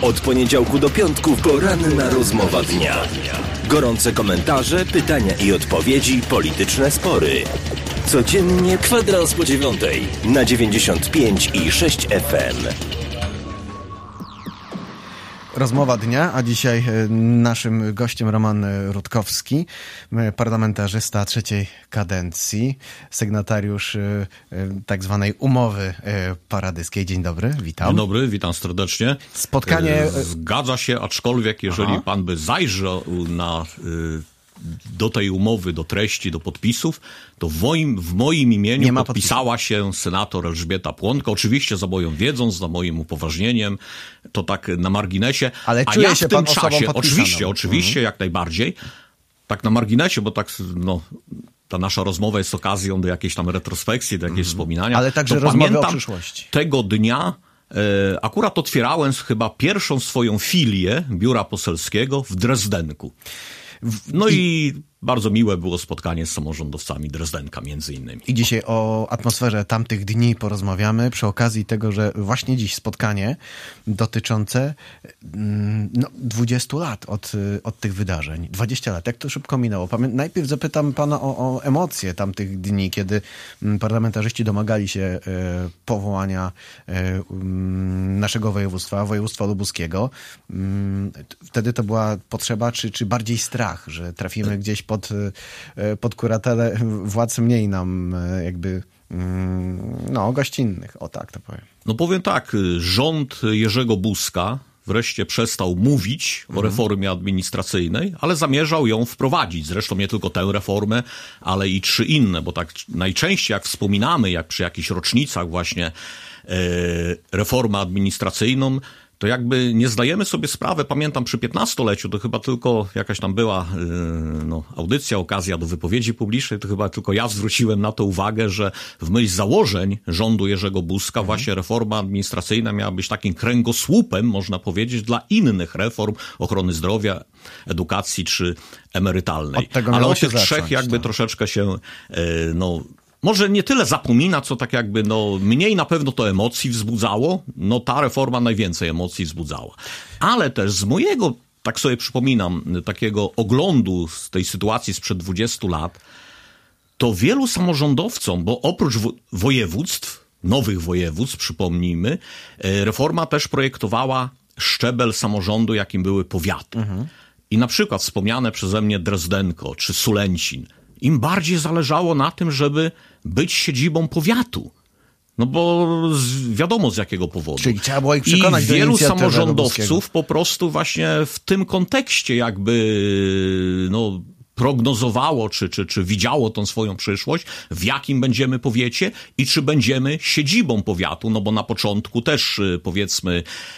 Od poniedziałku do piątku poranna rozmowa dnia. Gorące komentarze, pytania i odpowiedzi, polityczne spory. Codziennie kwadrans po 9 na 95,6 FM. Rozmowa dnia, a dzisiaj naszym gościem Roman Rutkowski, parlamentarzysta trzeciej kadencji, sygnatariusz tak zwanej umowy paradyskiej. Dzień dobry, witam. Dzień dobry, witam serdecznie. Spotkanie... Zgadza się, aczkolwiek jeżeli pan by zajrzał do tej umowy, do treści, do podpisów, to w moim imieniu podpisała się senator Elżbieta Płonka, oczywiście za moją wiedzą, za moim upoważnieniem, to tak na marginesie. Ale a czuje ja się w tym pan osobą czasie, oczywiście, jak najbardziej, tak na marginesie, bo tak, ta nasza rozmowa jest okazją do jakiejś tam retrospekcji, do jakiejś wspominania. Ale także rozmowy o przyszłości. Tego dnia akurat otwierałem chyba pierwszą swoją filię biura poselskiego w Drezdenku. No i bardzo miłe było spotkanie z samorządowcami Drezdenka między innymi. I dzisiaj o atmosferze tamtych dni porozmawiamy przy okazji tego, że właśnie dziś spotkanie dotyczące 20 lat od tych wydarzeń. 20 lat, jak to szybko minęło. Najpierw zapytam pana o emocje tamtych dni, kiedy parlamentarzyści domagali się powołania naszego województwa lubuskiego. Wtedy to była potrzeba, czy bardziej strach, że trafimy gdzieś pod kuratelę władz mniej nam jakby gościnnych. O tak to powiem. No powiem tak, rząd Jerzego Buzka wreszcie przestał mówić o reformie administracyjnej, ale zamierzał ją wprowadzić. Zresztą nie tylko tę reformę, ale i 3 inne, bo tak najczęściej jak wspominamy, jak przy jakichś rocznicach właśnie reformę administracyjną, to jakby nie zdajemy sobie sprawy, pamiętam przy 15-leciu, to chyba tylko jakaś tam była audycja, okazja do wypowiedzi publicznej, to chyba tylko ja zwróciłem na to uwagę, że w myśl założeń rządu Jerzego Buzka właśnie reforma administracyjna miała być takim kręgosłupem, można powiedzieć, dla innych reform ochrony zdrowia, edukacji czy emerytalnej. Ale o tych 3 jakby troszeczkę się może nie tyle zapomina, co tak jakby, mniej na pewno to emocji wzbudzało. Ta reforma najwięcej emocji wzbudzała. Ale też z mojego, tak sobie przypominam, takiego oglądu z tej sytuacji sprzed 20 lat, to wielu samorządowcom, bo oprócz województw, nowych województw, przypomnijmy, reforma też projektowała szczebel samorządu, jakim były powiaty. I na przykład wspomniane przeze mnie Drezdenko czy Sulęcin, im bardziej zależało na tym, żeby być siedzibą powiatu. Bo wiadomo z jakiego powodu. Czyli trzeba było ich przekonać do wielu samorządowców po prostu właśnie w tym kontekście jakby prognozowało, czy widziało tą swoją przyszłość, w jakim będziemy powiecie i czy będziemy siedzibą powiatu, bo na początku też powiedzmy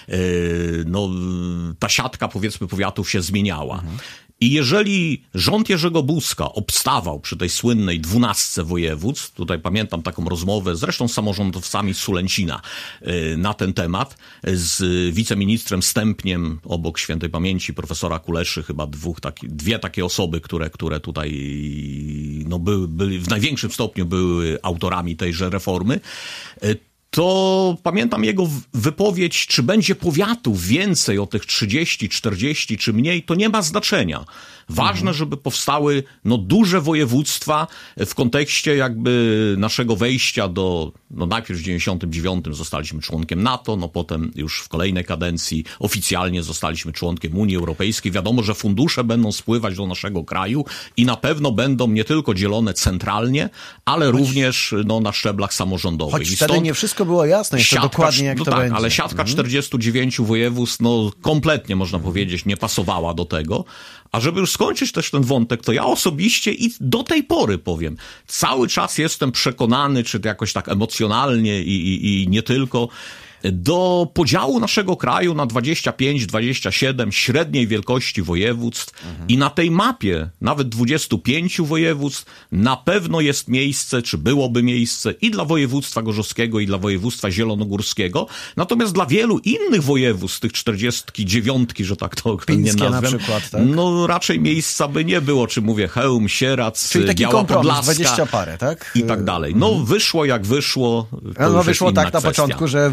ta siatka powiedzmy powiatów się zmieniała. I jeżeli rząd Jerzego Buzka obstawał przy tej słynnej 12 województw, tutaj pamiętam taką rozmowę zresztą z samorządowcami z Sulęcina na ten temat, z wiceministrem Stępniem obok świętej pamięci profesora Kuleszy, chyba dwie takie osoby, które tutaj były w największym stopniu były autorami tejże reformy, to pamiętam jego wypowiedź, czy będzie powiatów więcej o tych 30, 40 czy mniej, to nie ma znaczenia. Ważne, żeby powstały duże województwa w kontekście jakby naszego wejścia do, najpierw w 99 zostaliśmy członkiem NATO, potem już w kolejnej kadencji oficjalnie zostaliśmy członkiem Unii Europejskiej. Wiadomo, że fundusze będą spływać do naszego kraju i na pewno będą nie tylko dzielone centralnie, ale również na szczeblach samorządowych. Choć wtedy nie wszystko było jasne jeszcze dokładnie jak to będzie. Ale siatka 49 województw kompletnie można powiedzieć nie pasowała do tego. A żeby już skończyć też ten wątek, to ja osobiście i do tej pory powiem, cały czas jestem przekonany, czy to jakoś tak emocjonalnie i nie tylko, do podziału naszego kraju na 25, 27 średniej wielkości województw i na tej mapie nawet 25 województw na pewno jest miejsce, czy byłoby miejsce i dla województwa gorzowskiego, i dla województwa zielonogórskiego. Natomiast dla wielu innych województw, tych 49, że tak to nie nazwę, na przykład, tak? Raczej miejsca by nie było, czy mówię Chełm, Sierac, czyli taki Biała Podlaska 20 parę, tak? I tak dalej. Wyszło jak wyszło. Wyszło tak na początku, że województwo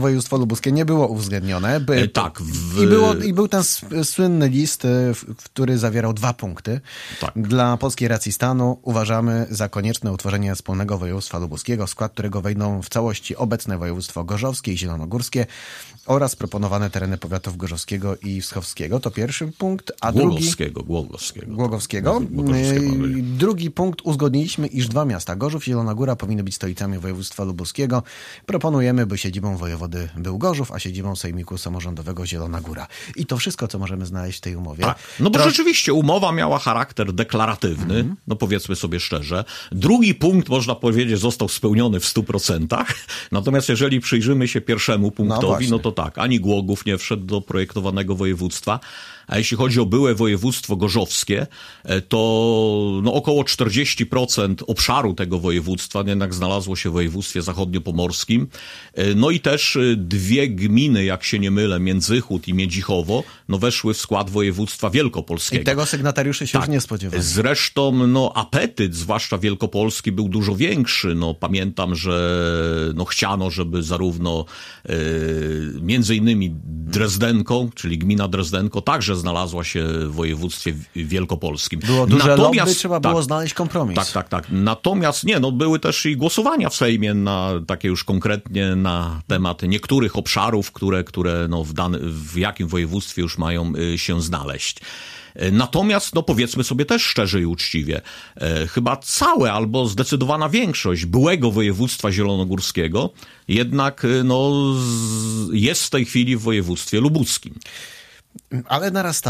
lubuskie nie było uwzględnione. Tak. I był ten słynny list, który zawierał 2 punkty. Tak. Dla polskiej racji stanu uważamy za konieczne utworzenie wspólnego województwa lubuskiego, w skład którego wejdą w całości obecne województwo gorzowskie i zielonogórskie oraz proponowane tereny powiatów gorzowskiego i wschowskiego. To pierwszy punkt. A Głogowskiego. Drugi punkt. Uzgodniliśmy, iż 2 miasta, Gorzów i Zielona Góra, powinny być stolicami województwa lubuskiego. Proponujemy, by siedzibą wojewody był Gorzów, a siedzibą Sejmiku Samorządowego Zielona Góra. I to wszystko, co możemy znaleźć w tej umowie. Tak. No bo rzeczywiście umowa miała charakter deklaratywny, no powiedzmy sobie szczerze. Drugi punkt, można powiedzieć, został spełniony w 100%. Natomiast jeżeli przyjrzymy się pierwszemu punktowi, no to tak, ani Głogów nie wszedł do projektowanego województwa. A jeśli chodzi o byłe województwo gorzowskie, to około 40% obszaru tego województwa jednak znalazło się w województwie zachodniopomorskim. No i też 2 gminy, jak się nie mylę, Międzychód i Miedzichowo, weszły w skład województwa wielkopolskiego. I tego sygnatariusze się już nie spodziewali. Zresztą apetyt, zwłaszcza wielkopolski, był dużo większy. Pamiętam, że chciano, żeby zarówno między innymi Drezdenko, czyli gmina Drezdenko, także znalazła się w województwie wielkopolskim. Było duże lobby, trzeba było znaleźć kompromis. Tak. Natomiast były też i głosowania w Sejmie takie już konkretnie na temat niektórych obszarów, które w jakim województwie już mają się znaleźć. Natomiast, powiedzmy sobie też szczerze i uczciwie, chyba całe albo zdecydowana większość byłego województwa zielonogórskiego jednak jest w tej chwili w województwie lubuskim. Ale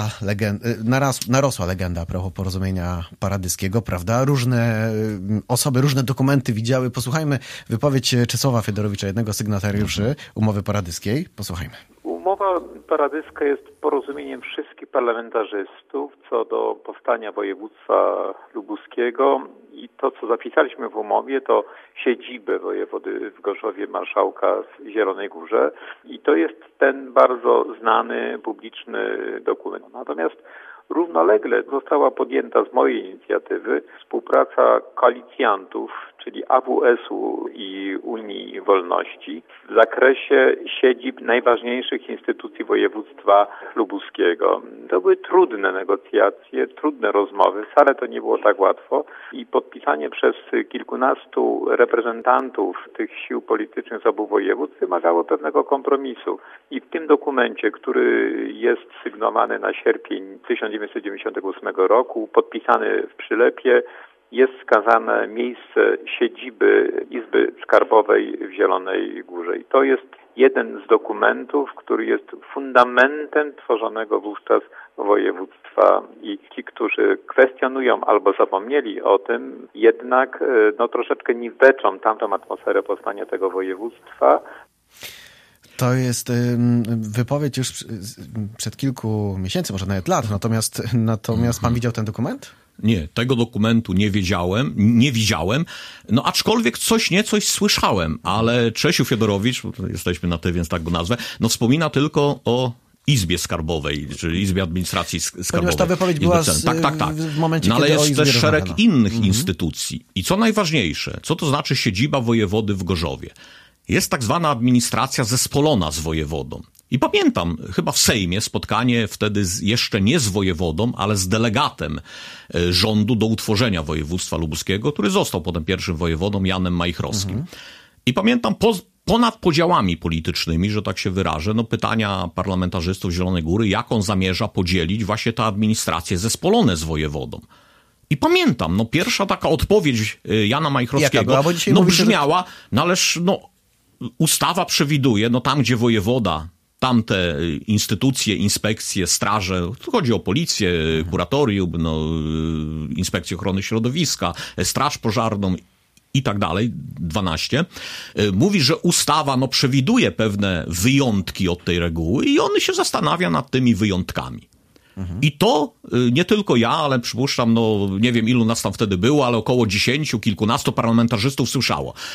narosła legenda a propos porozumienia paradyskiego, prawda? Różne osoby, różne dokumenty widziały. Posłuchajmy wypowiedź Czesława Fiedorowicza, jednego z sygnatariuszy umowy paradyskiej. Posłuchajmy. Umowa paradyska jest porozumieniem wszystkich parlamentarzystów co do powstania województwa lubuskiego i to, co zapisaliśmy w umowie, to siedzibę wojewody w Gorzowie, marszałka w Zielonej Górze i to jest ten bardzo znany, publiczny dokument. Natomiast równolegle została podjęta z mojej inicjatywy współpraca koalicjantów, czyli AWS-u i Unii Wolności w zakresie siedzib najważniejszych instytucji województwa lubuskiego. To były trudne negocjacje, trudne rozmowy, wcale to nie było tak łatwo i podpisanie przez kilkunastu reprezentantów tych sił politycznych z obu województw wymagało pewnego kompromisu. I w tym dokumencie, który jest sygnowany na sierpień 1998 roku, podpisany w Przylepie, jest wskazane miejsce siedziby Izby Skarbowej w Zielonej Górze. I to jest jeden z dokumentów, który jest fundamentem tworzonego wówczas województwa i ci, którzy kwestionują albo zapomnieli o tym, jednak troszeczkę niweczą tamtą atmosferę powstania tego województwa. To jest wypowiedź już przed kilku miesięcy, może nawet lat, natomiast pan widział ten dokument? Nie, tego dokumentu nie widziałem, aczkolwiek coś słyszałem, ale Czesiu Fiedorowicz, bo jesteśmy na ty, więc tak go nazwę, wspomina tylko o Izbie Skarbowej, czyli Izbie Administracji Skarbowej. Ponieważ ta wypowiedź była tak. W momencie, ale kiedy jest też szereg innych instytucji. I co najważniejsze, co to znaczy siedziba wojewody w Gorzowie? Jest tak zwana administracja zespolona z wojewodą. I pamiętam chyba w Sejmie spotkanie wtedy jeszcze nie z wojewodą, ale z delegatem rządu do utworzenia województwa lubuskiego, który został potem pierwszym wojewodą, Janem Majchrowskim. I pamiętam ponad podziałami politycznymi, że tak się wyrażę, pytania parlamentarzystów Zielonej Góry, jak on zamierza podzielić właśnie tę administrację zespolone z wojewodą. I pamiętam, pierwsza taka odpowiedź Jana Majchrowskiego brzmiała, ależ ustawa przewiduje, tam gdzie wojewoda, tamte instytucje, inspekcje, straże, tu chodzi o policję, kuratorium, inspekcję ochrony środowiska, straż pożarną i tak dalej, 12, mówi, że ustawa przewiduje pewne wyjątki od tej reguły i on się zastanawia nad tymi wyjątkami. I to nie tylko ja, ale przypuszczam, nie wiem ilu nas tam wtedy było, ale około 10, kilkunastu parlamentarzystów słyszało.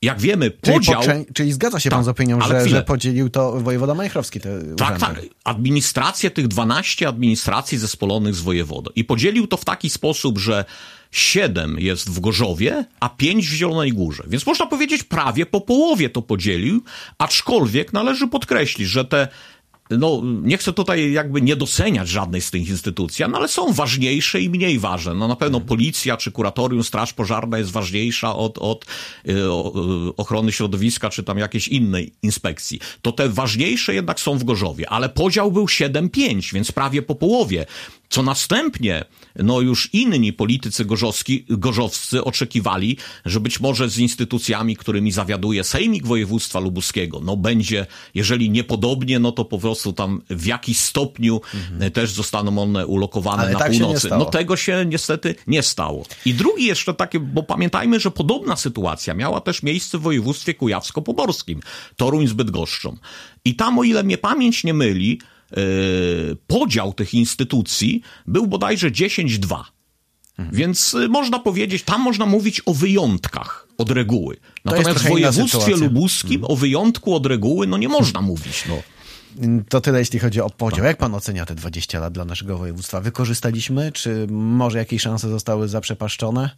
jak wiemy, podział... Czyli zgadza się pan z opinią, że podzielił to wojewoda majchrowski te urzędy. Tak. Administrację tych 12 administracji zespolonych z wojewodą. I podzielił to w taki sposób, że 7 jest w Gorzowie, a 5 w Zielonej Górze. Więc można powiedzieć, prawie po połowie to podzielił, aczkolwiek należy podkreślić, że te nie chcę tutaj jakby nie doceniać żadnej z tych instytucji, ale są ważniejsze i mniej ważne. Na pewno policja, czy kuratorium, straż pożarna jest ważniejsza od ochrony środowiska, czy tam jakiejś innej inspekcji. To te ważniejsze jednak są w Gorzowie, ale podział był 7-5, więc prawie po połowie. Co następnie, już inni politycy gorzowscy oczekiwali, że być może z instytucjami, którymi zawiaduje Sejmik Województwa Lubuskiego, będzie, jeżeli niepodobnie, to po prostu tam w jakiś stopniu też zostaną one ulokowane ale na północy. Tego się niestety nie stało. I drugi jeszcze taki, bo pamiętajmy, że podobna sytuacja miała też miejsce w województwie kujawsko-pomorskim, Toruń z Bydgoszczą. I tam, o ile mnie pamięć nie myli, podział tych instytucji był bodajże 10-2. Więc można powiedzieć, tam można mówić o wyjątkach od reguły. Natomiast w województwie lubuskim o wyjątku od reguły nie można mówić. To tyle, jeśli chodzi o podział. Jak pan ocenia te 20 lat dla naszego województwa? Wykorzystaliśmy? Czy może jakieś szanse zostały zaprzepaszczone?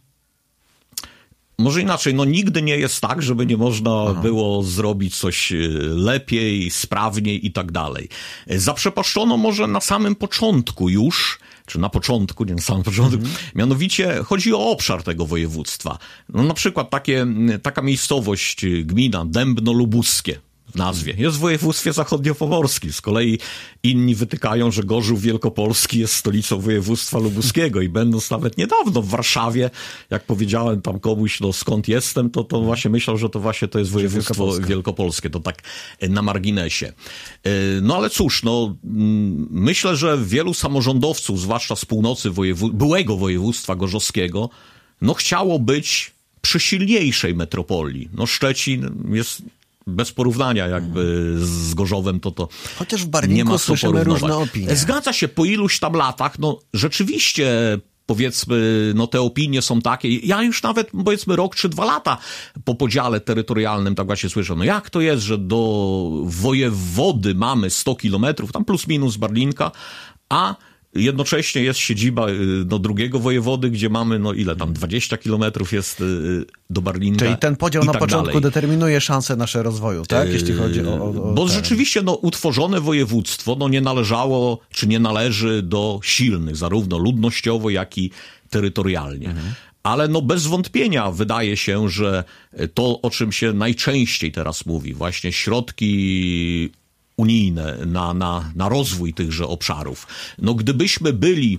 Może inaczej, nigdy nie jest tak, żeby nie można było zrobić coś lepiej, sprawniej i tak dalej. Zaprzepaszczono może na samym początku już, czy na początku, nie na samym początku, mianowicie chodzi o obszar tego województwa. Na przykład taka miejscowość, gmina Dębno Lubuskie w nazwie. Jest w województwie zachodniopomorskim. Z kolei inni wytykają, że Gorzów Wielkopolski jest stolicą województwa lubuskiego i będąc nawet niedawno w Warszawie, jak powiedziałem tam komuś, skąd jestem, to właśnie myślał, że to właśnie to jest województwo wielkopolskie. To tak na marginesie. Ale cóż, myślę, że wielu samorządowców, zwłaszcza z północy byłego województwa gorzowskiego, chciało być przy silniejszej metropolii. Szczecin jest bez porównania jakby z Gorzowem, to chociaż w Barwinku słyszymy różne opinie. Zgadza się, po iluś tam latach, rzeczywiście powiedzmy, te opinie są takie. Ja już nawet, powiedzmy, rok czy 2 lata po podziale terytorialnym tak właśnie słyszę, jak to jest, że do wojewody mamy 100 kilometrów, tam plus minus Barlinka, a jednocześnie jest siedziba drugiego wojewody, gdzie mamy, ile tam, 20 kilometrów jest do Barlinka. Czyli ten podział na początku determinuje szanse nasze rozwoju, tak? Jeśli chodzi o bo rzeczywiście, utworzone województwo, nie należało, czy nie należy do silnych, zarówno ludnościowo, jak i terytorialnie. Ale bez wątpienia wydaje się, że to, o czym się najczęściej teraz mówi, właśnie środki unijne na rozwój tychże obszarów. Gdybyśmy byli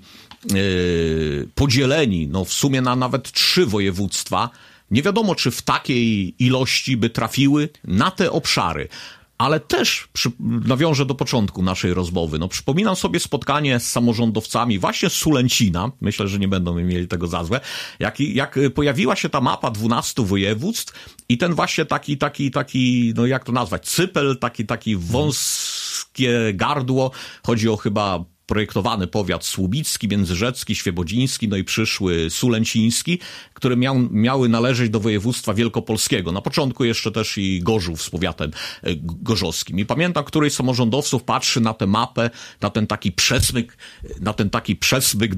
podzieleni w sumie na nawet 3 województwa, nie wiadomo, czy w takiej ilości by trafiły na te obszary. Ale też nawiążę do początku naszej rozmowy. Przypominam sobie spotkanie z samorządowcami właśnie z Sulęcina. Myślę, że nie będą mieli tego za złe. Jak pojawiła się ta mapa 12 województw i ten właśnie taki, jak to nazwać, cypel, taki wąskie gardło. Chodzi o chyba projektowany powiat słubicki, międzyrzecki, świebodziński, i przyszły sulęciński, które miały należeć do województwa wielkopolskiego. Na początku jeszcze też i Gorzów z powiatem gorzowskim. I pamiętam, któryś z samorządowców patrzy na tę mapę, na ten taki przesmyk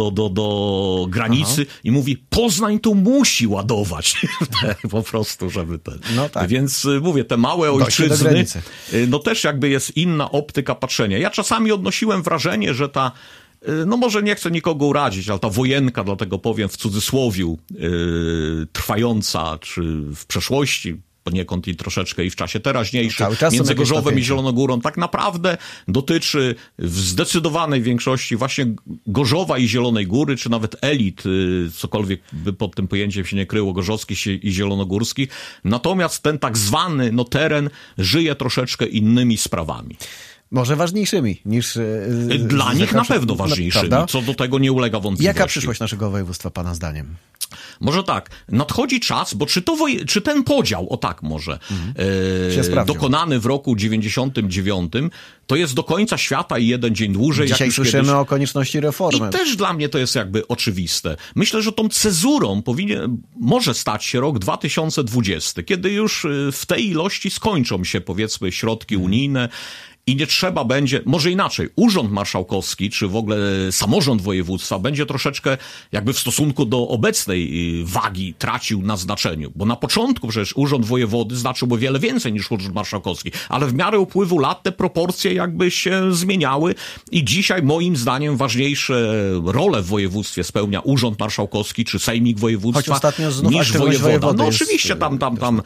do granicy i mówi, Poznań tu musi ładować. Po prostu, żeby ten. Tak. Więc mówię, te małe ojczyzny, też jakby jest inna optyka patrzenia. Ja czasami odnosiłem wrażenie, że ta, może nie chcę nikogo urazić, ale ta wojenka, dlatego powiem w cudzysłowiu, trwająca, czy w przeszłości, poniekąd i troszeczkę i w czasie teraźniejszym, między Gorzowem i Zielonogórą, tak naprawdę dotyczy w zdecydowanej większości właśnie Gorzowa i Zielonej Góry, czy nawet elit, cokolwiek by pod tym pojęciem się nie kryło, gorzowskich i zielonogórskich. Natomiast ten tak zwany teren żyje troszeczkę innymi sprawami. Może ważniejszymi niż... Dla nich na pewno ważniejszymi, co do tego nie ulega wątpliwości. Jaka przyszłość naszego województwa pana zdaniem? Może tak, nadchodzi czas, bo czy ten podział, o tak może, dokonany w roku 99, to jest do końca świata i jeden dzień dłużej. Dzisiaj słyszymy o konieczności reformy. I też dla mnie to jest jakby oczywiste. Myślę, że tą cezurą może stać się rok 2020, kiedy już w tej ilości skończą się, powiedzmy, środki unijne. I nie trzeba będzie, może inaczej, Urząd Marszałkowski, czy w ogóle samorząd województwa będzie troszeczkę jakby w stosunku do obecnej wagi tracił na znaczeniu. Bo na początku przecież Urząd Wojewody znaczył o wiele więcej niż Urząd Marszałkowski. Ale w miarę upływu lat te proporcje jakby się zmieniały i dzisiaj moim zdaniem ważniejsze role w województwie spełnia Urząd Marszałkowski czy Sejmik Województwa niż wojewoda. No oczywiście tam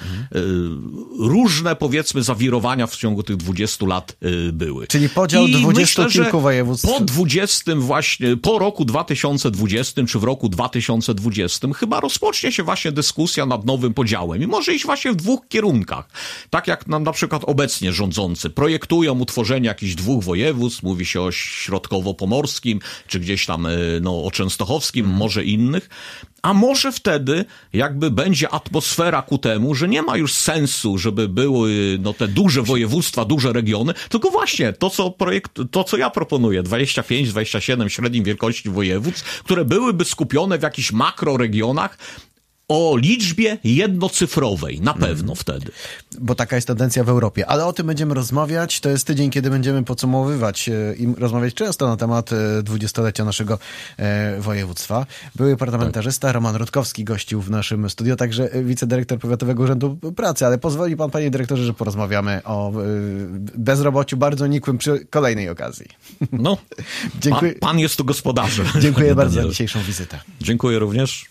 różne, powiedzmy, zawirowania w ciągu tych 20 lat były. Czyli podział 20 kilku województw. Po roku 2020 czy w roku 2020 chyba rozpocznie się właśnie dyskusja nad nowym podziałem i może iść właśnie w dwóch kierunkach. Tak jak na przykład obecnie rządzący projektują utworzenie jakichś dwóch województw, mówi się o środkowo-pomorskim, czy gdzieś tam o częstochowskim, może innych. A może wtedy jakby będzie atmosfera ku temu, że nie ma już sensu, żeby były te duże województwa, duże regiony, tylko właśnie to, co ja proponuję, 25-27 średniej wielkości województw, które byłyby skupione w jakichś makroregionach, o liczbie jednocyfrowej, na pewno wtedy. Bo taka jest tendencja w Europie. Ale o tym będziemy rozmawiać. To jest tydzień, kiedy będziemy podsumowywać i rozmawiać często na temat 20-lecia naszego województwa. Były parlamentarzysta Roman Rutkowski gościł w naszym studiu, także wicedyrektor Powiatowego Urzędu Pracy. Ale pozwoli pan, panie dyrektorze, że porozmawiamy o bezrobociu bardzo nikłym przy kolejnej okazji. No, dziękuję. Pan jest tu gospodarzem. Dziękuję bardzo za dzisiejszą wizytę. Dziękuję również.